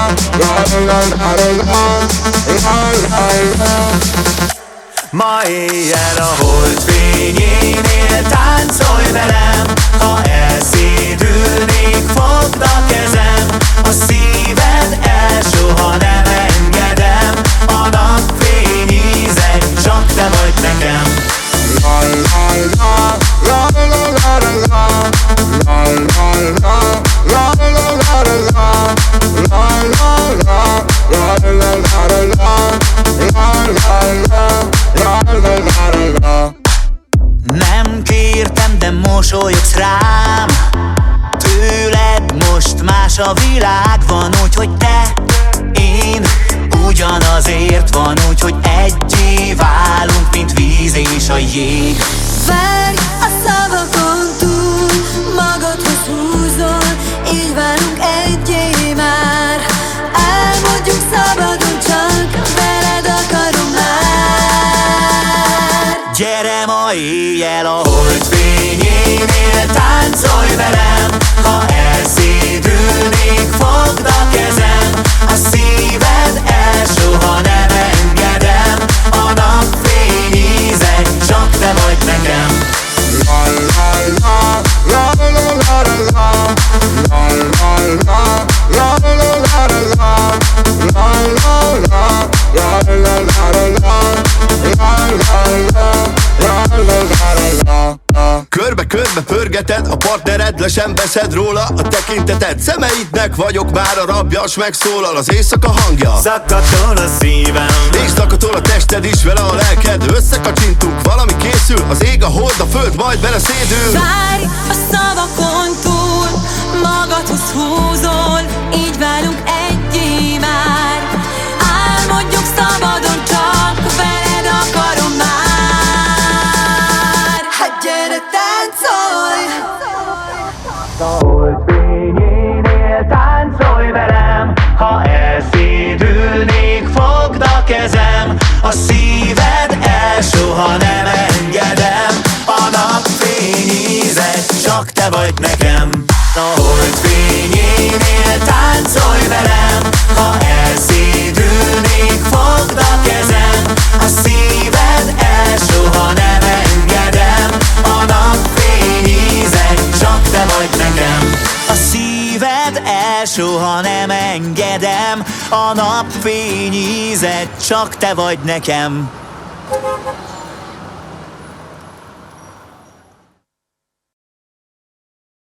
Ma éjjel a holdfényénél táncolj velem. Ha elszédülnék, fogd a kezem. A szíved el, soha nem engedem. A napfény íze, csak te vagy nekem. Nem kértem, de mosolyogsz rám. Tőled most más a világ. Van úgy, hogy te, én ugyanazért. Van úgy, hogy egyé válunk, mint víz és a jég. Várj a szavakon túl, magadhoz húzol, így válunk egyé már. Álmodjuk szabadon, csak veled akarom már. Gyere ma éjjel a holdfényénél, táncolj velem. Ha elszédülnék, fogd a kezem. A szíved el, soha nem engedem. A napfény íze, csak te vagy nekem. Körbe-körbe pörgeted a partnered, le sem veszed róla a tekinteted. Szemeidnek vagyok már a rabja, s megszólal az éjszaka hangja. Zakatol a szívem, és zakatol a tested is, vele a lelked. Összekacsintunk, valami készül, az ég, a hold, a föld majd beleszédül. Várj a szavakon túl, magadhoz húzol, így válunk egyé már. Álmodjuk szabadon, csak veled akarom már. Hát gyere, táncolj! a holdfényénél, táncolj velem. Ha elszédülnék, fogd a kezem. A szíved el, soha nem engedem. A napfény íze, csak te vagy nekem. A holdfényénél, táncolj velem. Ha elszédülnék, fogd a kezem. A szíved el, soha nem engedem. A napfény íze, csak te vagy nekem. A szíved el, soha nem engedem. A napfény íze, csak te vagy nekem.